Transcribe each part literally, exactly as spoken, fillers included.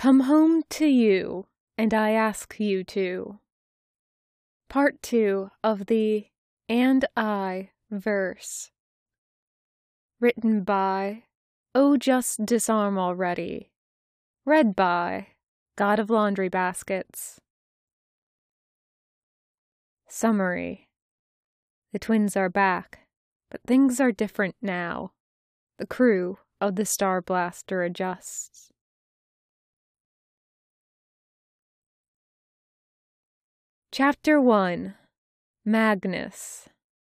Come home to you, and I ask you to. Part two of the And I verse. Written by Oh Just Disarm Already. Read by God of Laundry Baskets. Summary. The twins are back, but things are different now. The crew of the Star Blaster adjusts. Chapter one. Magnus.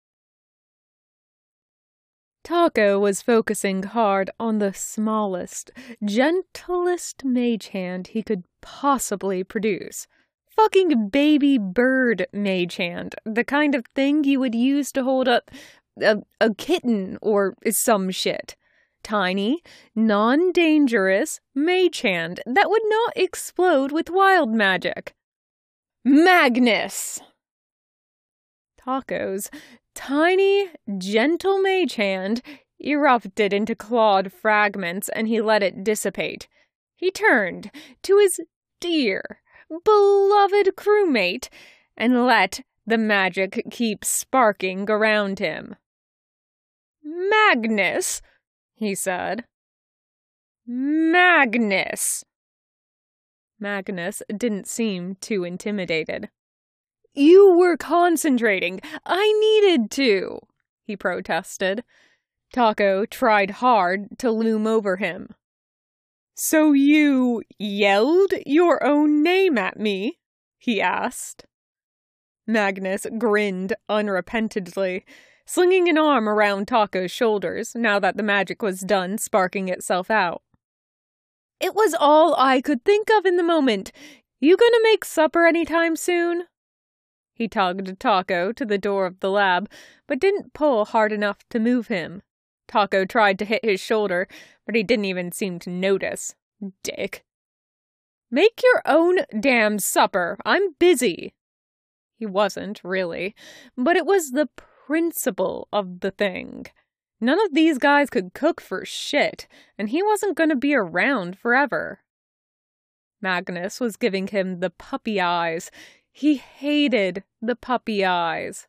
Taako was focusing hard on the smallest, gentlest mage hand he could possibly produce. Fucking baby bird mage hand, the kind of thing you would use to hold up a, a kitten or some shit. Tiny, non-dangerous mage hand that would not explode with wild magic. Magnus! Taako's tiny, gentle mage hand erupted into clawed fragments, and he let it dissipate. He turned to his dear, beloved crewmate and let the magic keep sparking around him. Magnus, he said. Magnus! Magnus didn't seem too intimidated. You were concentrating. I needed to, he protested. Taako tried hard to loom over him. So you yelled your own name at me? He asked. Magnus grinned unrepentantly, slinging an arm around Taako's shoulders now that the magic was done sparking itself out. It was all I could think of in the moment. You gonna make supper anytime soon? He tugged Taako to the door of the lab, but didn't pull hard enough to move him. Taako tried to hit his shoulder, but he didn't even seem to notice. Dick. Make your own damn supper. I'm busy. He wasn't, really, but it was the principle of the thing. None of these guys could cook for shit, and he wasn't going to be around forever. Magnus was giving him the puppy eyes. He hated the puppy eyes.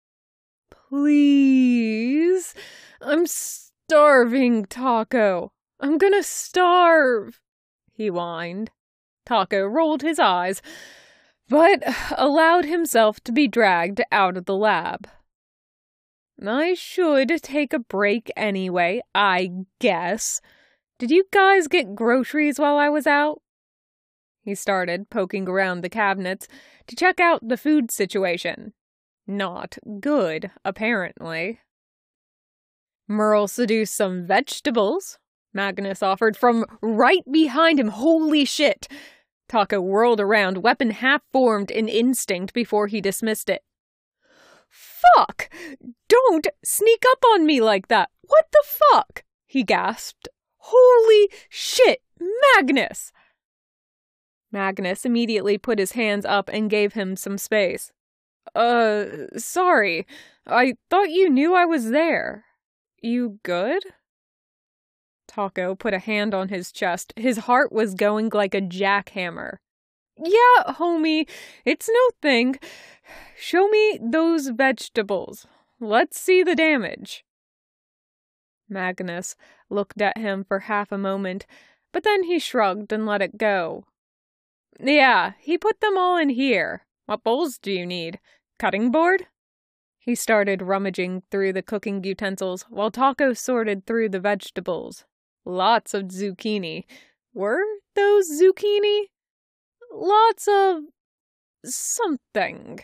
Please, I'm starving, Taako. I'm gonna starve, he whined. Taako rolled his eyes, but allowed himself to be dragged out of the lab. I should take a break anyway, I guess. Did you guys get groceries while I was out? He started poking around the cabinets to check out the food situation. Not good, apparently. Merle seduced some vegetables, Magnus offered from right behind him. Holy shit! Taako whirled around, weapon half-formed in instinct before he dismissed it. Fuck! Don't sneak up on me like that! What the fuck? He gasped. Holy shit, Magnus! Magnus immediately put his hands up and gave him some space. Uh, sorry. I thought you knew I was there. You good? Taako put a hand on his chest. His heart was going like a jackhammer. Yeah, homie, it's no thing. Show me those vegetables. Let's see the damage. Magnus looked at him for half a moment, but then he shrugged and let it go. Yeah, he put them all in here. What bowls do you need? Cutting board? He started rummaging through the cooking utensils while Taako sorted through the vegetables. Lots of zucchini. Were those zucchini? Lots of something.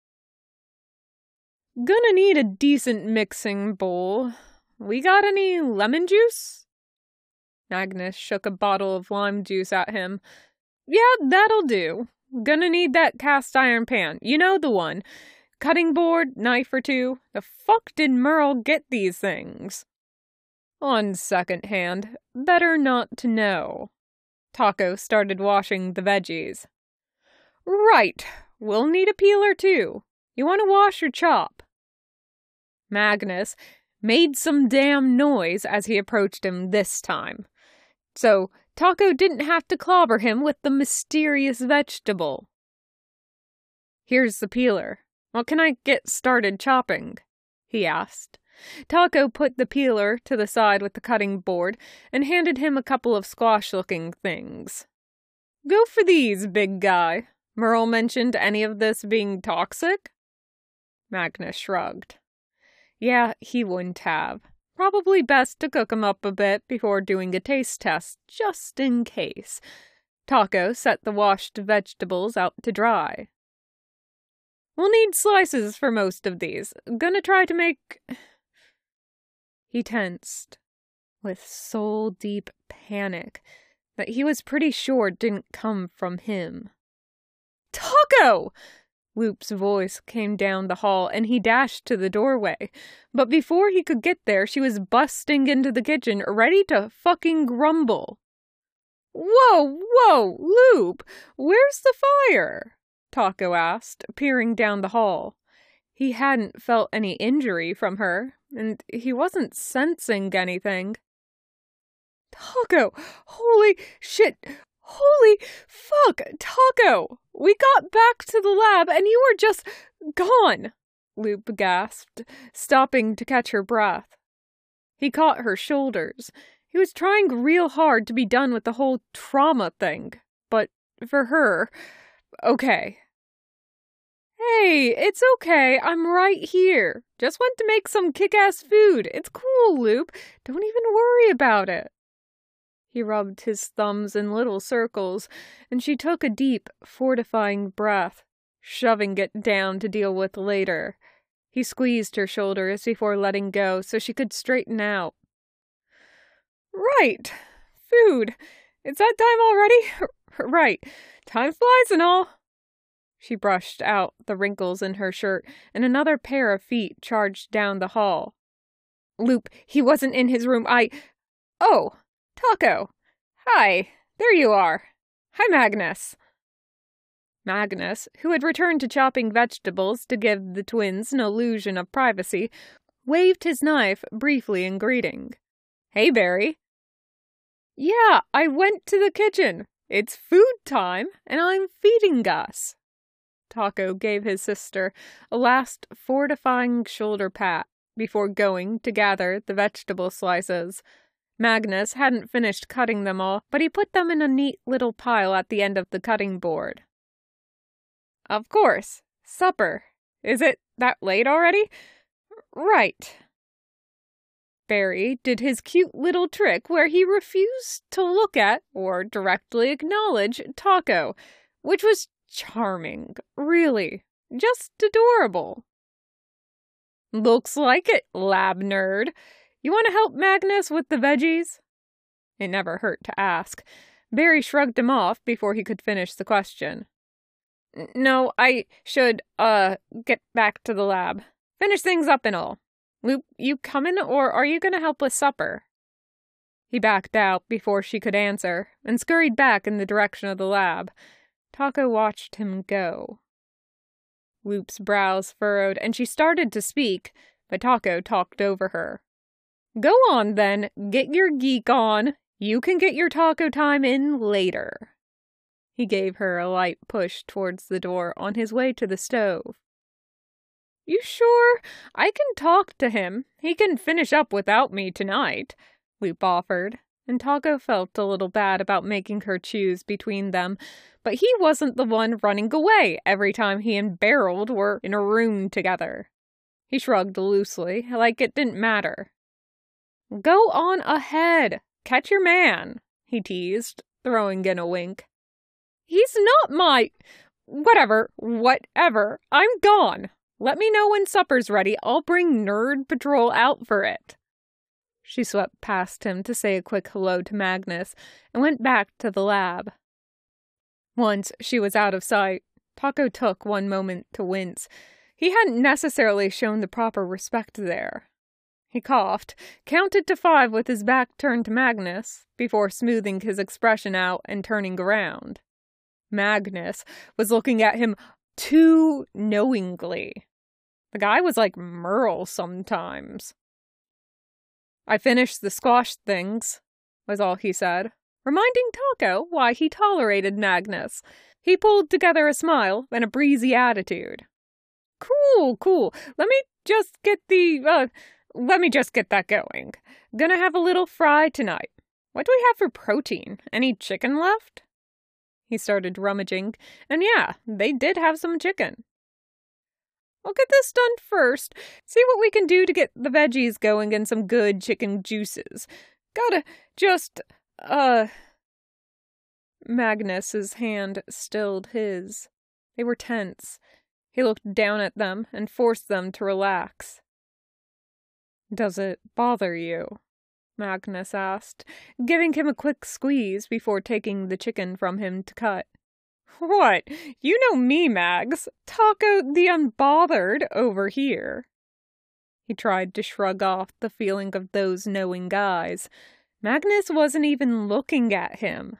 Gonna need a decent mixing bowl. We got any lemon juice? Magnus shook a bottle of lime juice at him. Yeah, that'll do. Gonna need that cast iron pan. You know the one. Cutting board, knife or two. The fuck did Merle get these things? On second hand, better not to know. Taako started washing the veggies. Right, we'll need a peeler too. You want to wash or chop? Magnus made some damn noise as he approached him this time. So Taco didn't have to clobber him with the mysterious vegetable. "Here's the peeler. What can I get started chopping?" he asked. Taco put the peeler to the side with the cutting board and handed him a couple of squash-looking things. "Go for these, big guy. Merle mentioned any of this being toxic?" Magnus shrugged. Yeah, he wouldn't have. Probably best to cook 'em up a bit before doing a taste test, just in case. Taco set the washed vegetables out to dry. "We'll need slices for most of these. Gonna try to make..." He tensed, with soul-deep panic that he was pretty sure didn't come from him. "Taco!" Loop's voice came down the hall, and he dashed to the doorway. But before he could get there, she was busting into the kitchen, ready to fucking grumble. "Whoa, whoa, Loop! Where's the fire?" Taco asked, peering down the hall. He hadn't felt any injury from her, and he wasn't sensing anything. "Taco! Holy shit! Holy fuck! Taco! We got back to the lab and you were just gone!" Loop gasped, stopping to catch her breath. He caught her shoulders. He was trying real hard to be done with the whole trauma thing. But for her, okay. "Hey, it's okay. I'm right here. Just went to make some kick-ass food. It's cool, Loop. Don't even worry about it." He rubbed his thumbs in little circles, and she took a deep, fortifying breath, shoving it down to deal with later. He squeezed her shoulders before letting go so she could straighten out. "Right. Food. It's that time already? Right. Time flies and all." She brushed out the wrinkles in her shirt, and another pair of feet charged down the hall. "Loop, he wasn't in his room. I... Oh, Taco. Hi. There you are. Hi, Magnus." Magnus, who had returned to chopping vegetables to give the twins an illusion of privacy, waved his knife briefly in greeting. "Hey, Barry." "Yeah, I went to the kitchen. It's food time, and I'm feeding us." Taco gave his sister a last fortifying shoulder pat before going to gather the vegetable slices. Magnus hadn't finished cutting them all, but he put them in a neat little pile at the end of the cutting board. "Of course. Supper. Is it that late already?" "Right." Barry did his cute little trick where he refused to look at or directly acknowledge Taco, which was charming, really. Just adorable. "Looks like it, lab nerd. You want to help Magnus with the veggies?" It never hurt to ask. Barry shrugged him off before he could finish the question. "No, I should, uh, get back to the lab. Finish things up and all. Loop, you coming, or are you going to help with supper?" He backed out before she could answer, and scurried back in the direction of the lab. Taco watched him go. Loop's brows furrowed, and she started to speak, but Taco talked over her. "Go on, then. Get your geek on. You can get your taco time in later." He gave her a light push towards the door on his way to the stove. "You sure? I can talk to him. He can finish up without me tonight," Loop offered, and Taco felt a little bad about making her choose between them, but he wasn't the one running away every time he and Beryl were in a room together. He shrugged loosely, like it didn't matter. "Go on ahead. Catch your man," he teased, throwing in a wink. "He's not my... Whatever, whatever. I'm gone. Let me know when supper's ready. I'll bring Nerd Patrol out for it." She swept past him to say a quick hello to Magnus and went back to the lab. Once she was out of sight, Taco took one moment to wince. He hadn't necessarily shown the proper respect there. He coughed, counted to five with his back turned to Magnus, before smoothing his expression out and turning around. Magnus was looking at him too knowingly. The guy was like Merle sometimes. "I finished the squash things," was all he said. reminding Taco why he tolerated Magnus. He pulled together a smile and a breezy attitude. Cool, cool. Let me just get the, uh, let me just get that going. Gonna have a little fry tonight. What do we have for protein? Any chicken left? He started rummaging, and yeah, they did have some chicken. I'll get this done first, see what we can do to get the veggies going and some good chicken juices. Gotta just, uh... Magnus's hand stilled his. They were tense. He looked down at them and forced them to relax. Does it bother you? Magnus asked, giving him a quick squeeze before taking the chicken from him to cut. What? You know me, Mags. Taco the unbothered over here. He tried to shrug off the feeling of those knowing eyes. Magnus wasn't even looking at him.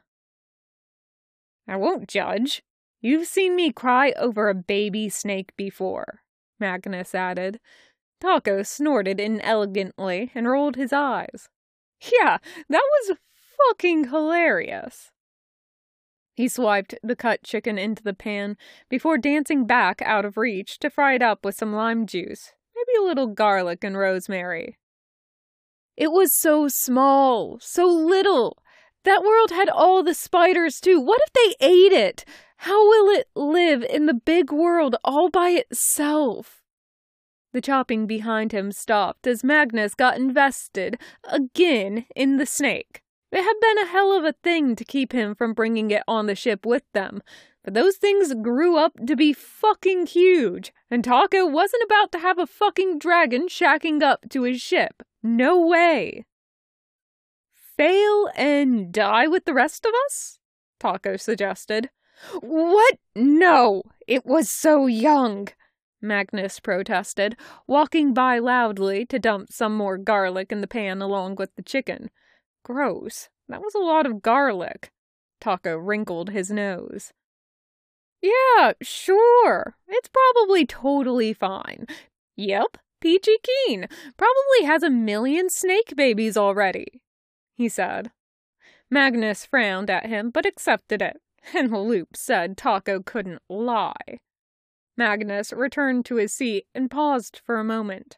I won't judge. You've seen me cry over a baby snake before, Magnus added. Taco snorted inelegantly and rolled his eyes. Yeah, that was fucking hilarious. He swiped the cut chicken into the pan before dancing back out of reach to fry it up with some lime juice, maybe a little garlic and rosemary. It was so small, so little. That world had all the spiders too. What if they ate it? How will it live in the big world all by itself? The chopping behind him stopped as Magnus got invested again in the snake. It had been a hell of a thing to keep him from bringing it on the ship with them, but those things grew up to be fucking huge, and Taco wasn't about to have a fucking dragon shacking up to his ship. No way. Fail and die with the rest of us? Taco suggested. What? No, it was so young. Magnus protested, walking by loudly to dump some more garlic in the pan along with the chicken. Gross. That was a lot of garlic. Taco wrinkled his nose. Yeah, sure. It's probably totally fine. Yep, Peachy Keen. Probably has a million snake babies already, he said. Magnus frowned at him, but accepted it, and Loop said Taco couldn't lie. Magnus returned to his seat and paused for a moment.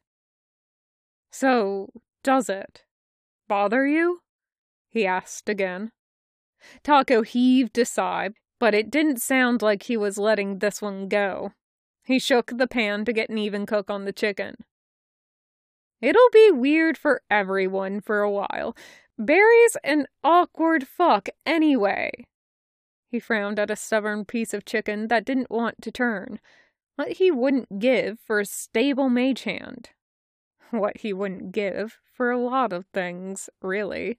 So, does it bother you? He asked again. Taco heaved a sigh, but it didn't sound like he was letting this one go. He shook the pan to get an even cook on the chicken. It'll be weird for everyone for a while. Barry's an awkward fuck anyway. He frowned at a stubborn piece of chicken that didn't want to turn. What he wouldn't give for a stable mage hand. What he wouldn't give for a lot of things, really.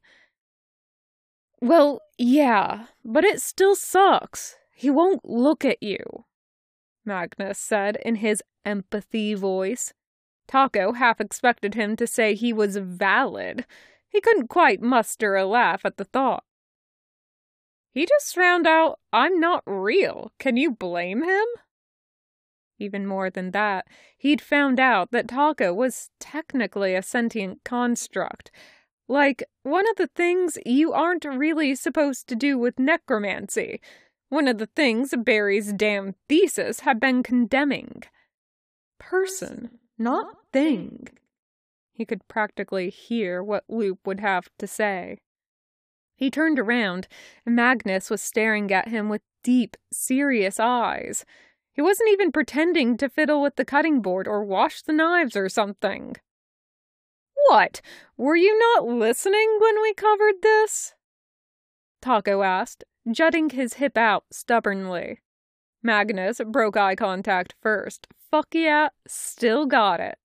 Well, yeah, but it still sucks. He won't look at you, Magnus said in his empathy voice. Taco half expected him to say he was valid. He couldn't quite muster a laugh at the thought. He just found out I'm not real. Can you blame him? Even more than that, he'd found out that Taco was technically a sentient construct. Like, one of the things you aren't really supposed to do with necromancy. One of the things Barry's damn thesis had been condemning. Person, not thing. He could practically hear what Loop would have to say. He turned around, and Magnus was staring at him with deep, serious eyes. He wasn't even pretending to fiddle with the cutting board or wash the knives or something. What? Were you not listening when we covered this? Taco asked, jutting his hip out stubbornly. Magnus broke eye contact first. Fuck yeah, still got it.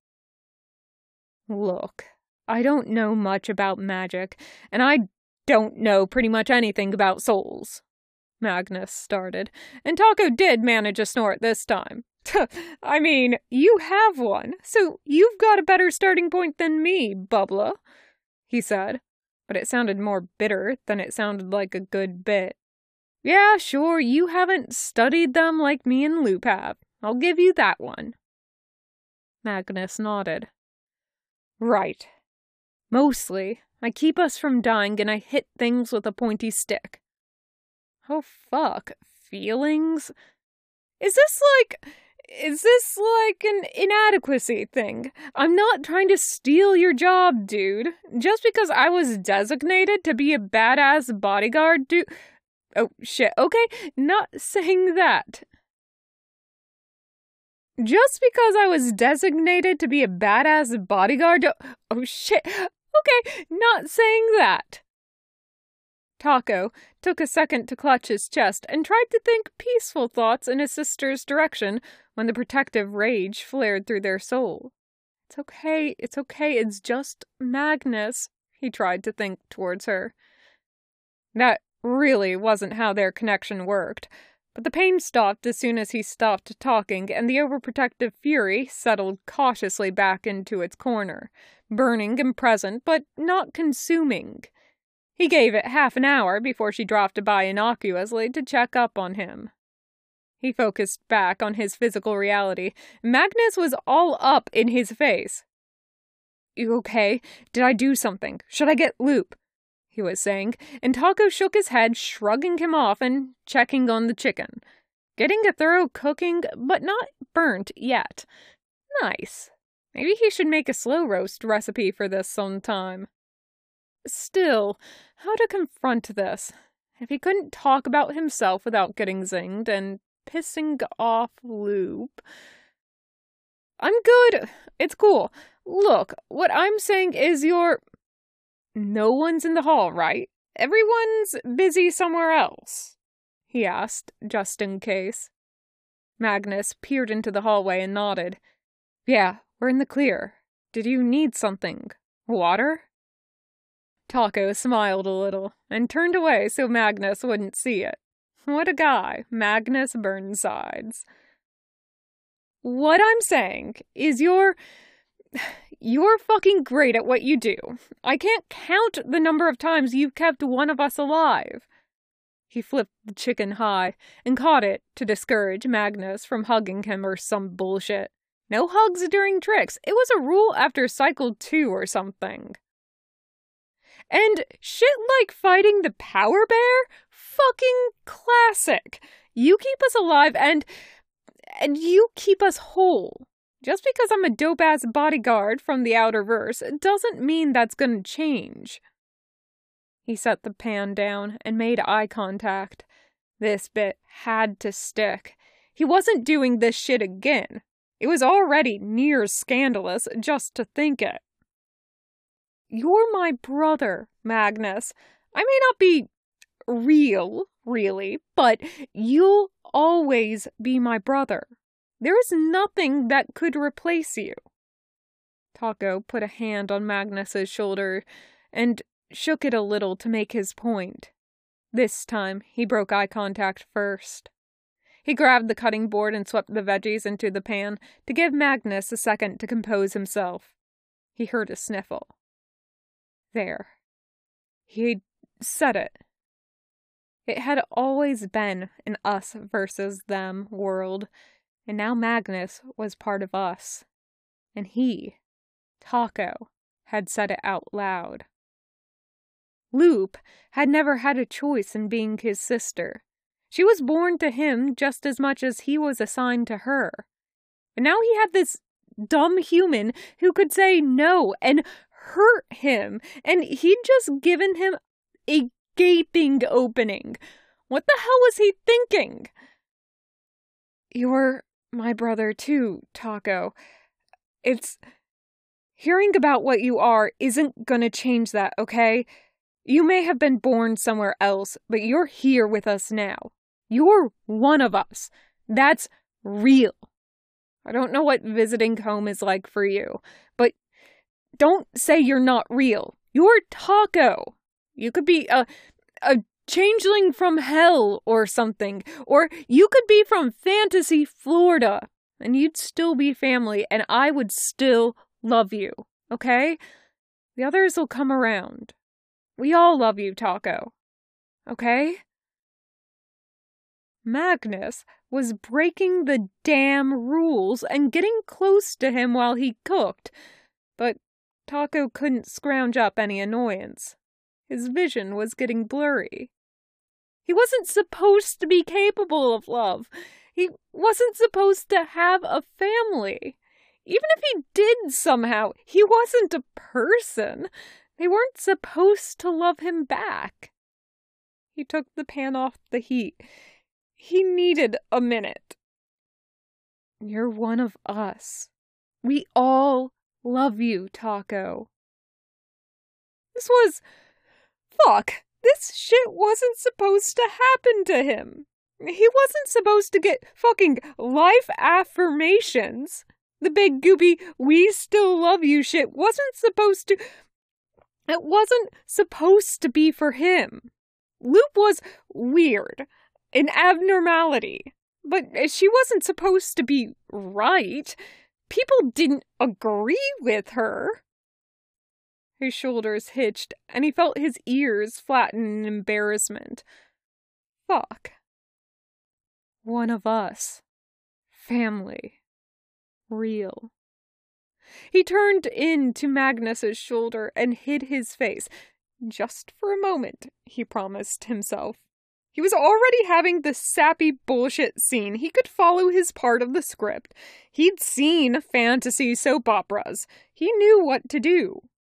Look, I don't know much about magic, and I don't know pretty much anything about souls. Magnus started, and Taco did manage a snort this time. I mean, you have one, so you've got a better starting point than me, Bubbla, he said, but it sounded more bitter than it sounded like a good bit. Yeah, sure, you haven't studied them like me and Loop have. I'll give you that one. Magnus nodded. Right. Mostly, I keep us from dying and I hit things with a pointy stick. Oh fuck, feelings? Is this like... Is this like an inadequacy thing? I'm not trying to steal your job, dude. Just because I was designated to be a badass bodyguard, dude... Oh, shit, okay, not saying that. Just because I was designated to be a badass bodyguard... Oh, shit, okay, not saying that. Taco took a second to clutch his chest and tried to think peaceful thoughts in his sister's direction when the protective rage flared through their soul. It's okay, it's okay, it's just Magnus, he tried to think towards her. That really wasn't how their connection worked, but the pain stopped as soon as he stopped talking, and the overprotective fury settled cautiously back into its corner, burning and present, but not consuming. He gave it half an hour before she dropped by innocuously to check up on him. He focused back on his physical reality. Magnus was all up in his face. You okay? Did I do something? Should I get Loop? He was saying, and Taco shook his head, shrugging him off and checking on the chicken. Getting a thorough cooking, but not burnt yet. Nice. Maybe he should make a slow roast recipe for this sometime. Still, how to confront this? If he couldn't talk about himself without getting zinged and pissing off Loop. I'm good. It's cool. Look, what I'm saying is you're... No one's in the hall, right? Everyone's busy somewhere else, he asked, just in case. Magnus peered into the hallway and nodded. Yeah, we're in the clear. Did you need something? Water? Taco smiled a little and turned away so Magnus wouldn't see it. What a guy, Magnus Burnsides. What I'm saying is you're... You're fucking great at what you do. I can't count the number of times you've kept one of us alive. He flipped the chicken high and caught it to discourage Magnus from hugging him or some bullshit. No hugs during tricks. It was a rule after cycle two or something. And shit like fighting the power bear? Fucking classic. You keep us alive and... and you keep us whole. Just because I'm a dope-ass bodyguard from the outer verse doesn't mean that's gonna change. He set the pan down and made eye contact. This bit had to stick. He wasn't doing this shit again. It was already near scandalous just to think it. You're my brother, Magnus. I may not be real, really, but you'll always be my brother. There is nothing that could replace you. Taco put a hand on Magnus's shoulder and shook it a little to make his point. This time, he broke eye contact first. He grabbed the cutting board and swept the veggies into the pan to give Magnus a second to compose himself. He heard a sniffle. There. He'd said it. It had always been an us versus them world. And now Magnus was part of us. And he, Taco, had said it out loud. Loop had never had a choice in being his sister. She was born to him just as much as he was assigned to her. And now he had this dumb human who could say no and hurt him, and he'd just given him a gaping opening. What the hell was he thinking? You're my brother too, Taco. It's... Hearing about what you are isn't gonna change that, okay? You may have been born somewhere else, but you're here with us now. You're one of us. That's real. I don't know what visiting home is like for you, but don't say you're not real. You're Taco. You could be a... a changeling from hell or something. Or you could be from Fantasy Florida. And you'd still be family, and I would still love you. Okay? The others will come around. We all love you, Taco. Okay? Magnus was breaking the damn rules and getting close to him while he cooked. But Taco couldn't scrounge up any annoyance. His vision was getting blurry. He wasn't supposed to be capable of love. He wasn't supposed to have a family. Even if he did somehow, he wasn't a person. They weren't supposed to love him back. He took the pan off the heat. He needed a minute. You're one of us. We all love you, Taco. This was... Fuck. This shit wasn't supposed to happen to him. He wasn't supposed to get fucking life affirmations. The big goopy, we still love you shit wasn't supposed to... It wasn't supposed to be for him. Loop was weird. An abnormality. But she wasn't supposed to be right. People didn't agree with her. His shoulders hitched, and he felt his ears flatten in embarrassment. Fuck. One of us. Family. Real. He turned in to Magnus's shoulder and hid his face. Just for a moment, he promised himself. He was already having the sappy bullshit scene. He could follow his part of the script. He'd seen fantasy soap operas. He knew what to do.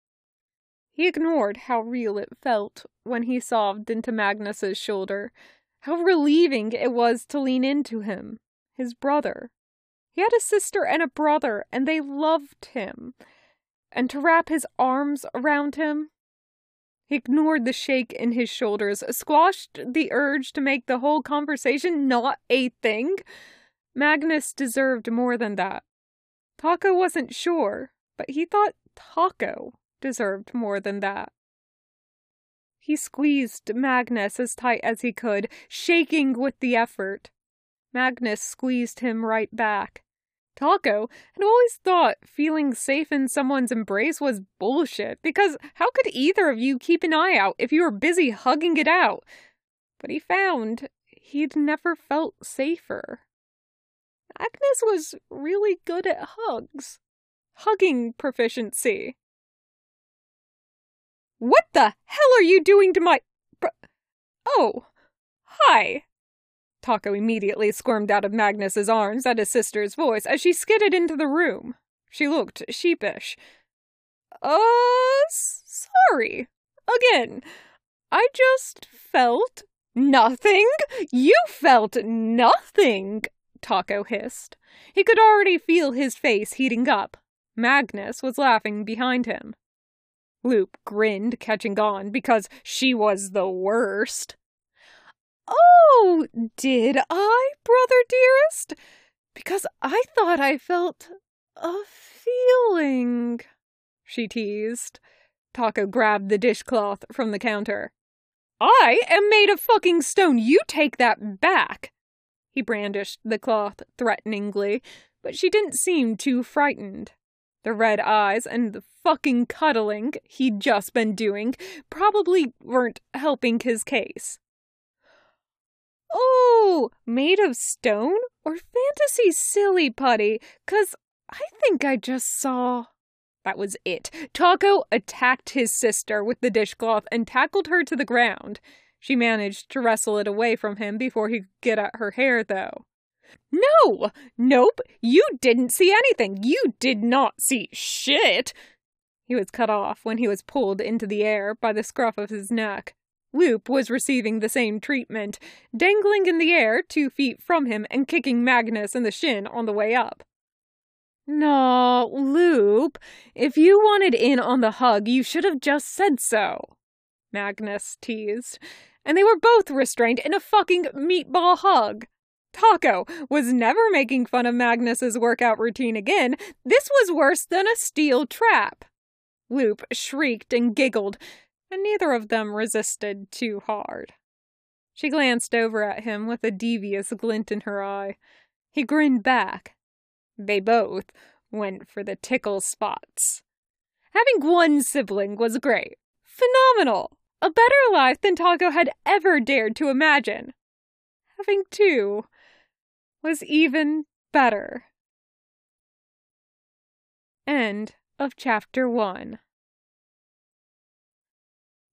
He ignored how real it felt when he sobbed into Magnus's shoulder. How relieving it was to lean into him, his brother. He had a sister and a brother, and they loved him. And to wrap his arms around him... He ignored the shake in his shoulders, squashed the urge to make the whole conversation not a thing. Magnus deserved more than that. Taco wasn't sure, but he thought Taco deserved more than that. He squeezed Magnus as tight as he could, shaking with the effort. Magnus squeezed him right back. Taco had always thought feeling safe in someone's embrace was bullshit, because how could either of you keep an eye out if you were busy hugging it out? But he found he'd never felt safer. Magnus was really good at hugs. Hugging proficiency. What the hell are you doing to my... Br- oh, hi. Taco immediately squirmed out of Magnus's arms at his sister's voice as she skidded into the room. She looked sheepish. Uh, sorry. Again, I just felt nothing. You felt nothing, Taco hissed. He could already feel his face heating up. Magnus was laughing behind him. Loop grinned, catching on, because she was the worst. Oh, did I, brother dearest? Because I thought I felt a feeling, she teased. Taco grabbed the dishcloth from the counter. I am made of fucking stone. You take that back. He brandished the cloth threateningly, but she didn't seem too frightened. The red eyes and the fucking cuddling he'd just been doing probably weren't helping his case. Oh, made of stone? Or fantasy silly putty? 'Cause I think I just saw... That was it. Taco attacked his sister with the dishcloth and tackled her to the ground. She managed to wrestle it away from him before he could get at her hair, though. No! Nope! You didn't see anything! You did not see shit! He was cut off when he was pulled into the air by the scruff of his neck. Loop was receiving the same treatment, dangling in the air two feet from him and kicking Magnus in the shin on the way up. No, Loop, if you wanted in on the hug, you should have just said so, Magnus teased, and they were both restrained in a fucking meatball hug. Taco was never making fun of Magnus's workout routine again. This was worse than a steel trap. Loop shrieked and giggled, and neither of them resisted too hard. She glanced over at him with a devious glint in her eye. He grinned back. They both went for the tickle spots. Having one sibling was great. Phenomenal! A better life than Taco had ever dared to imagine. Having two was even better. End of Chapter one.